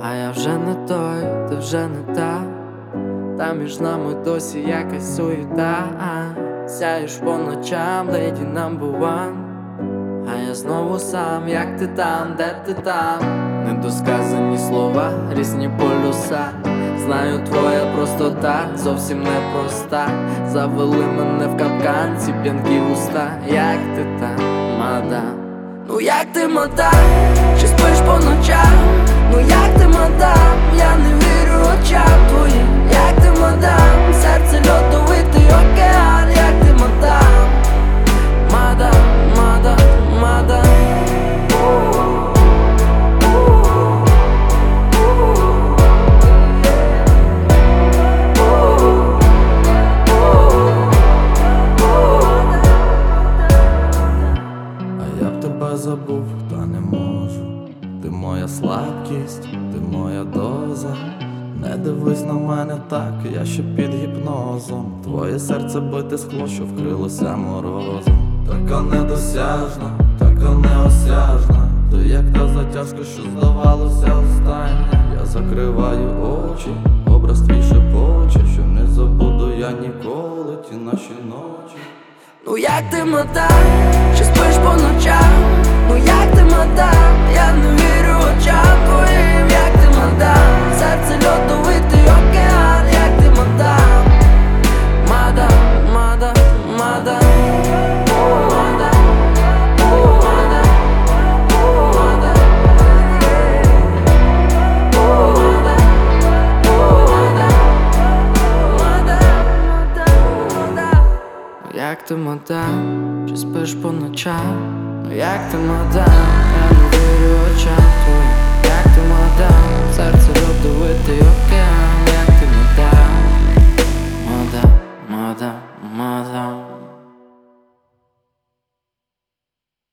А я вже не той, ти вже не та. Та між нами досі якась суєта. Сяєш по ночам, леді number one. А я знову сам, як ти там, де ти там? Недосказані слова, різні полюса. Знаю, твоя простота зовсім непроста. Завели мене в капкан, ці п'янкі уста. Як ти там, мадам? Ну як ти, мадам? Чи спиш по ночам? Ну як ти, мадам? Я не вірю очам твоїм. Як ти, мадам? Серце льодовитий океан. Як ти, мадам? Мадам, мадам, мадам. Тебе забув, та не можу. Ти моя слабкість, ти моя доза. Не дивись на мене так, я ще під гіпнозом. Твоє серце бите скло, що вкрилося морозом. Така недосяжна, така неосяжна. Ти як та затяжка, що здавалося остання. Я закриваю очі, образ твій шепоче, що не забуду я ніколи ті наші ночі. Ну як ти, мадам? Чи спиш по ночам? Ну як ти, мадам? Я не вірю очам твоїм. Як ти, мадам? Серце льодовитий океан. Як ти, мадам? Мадам, мадам, мадам. Як ти, мадам? Чи спиш по ночам? Ну як ти, мадам?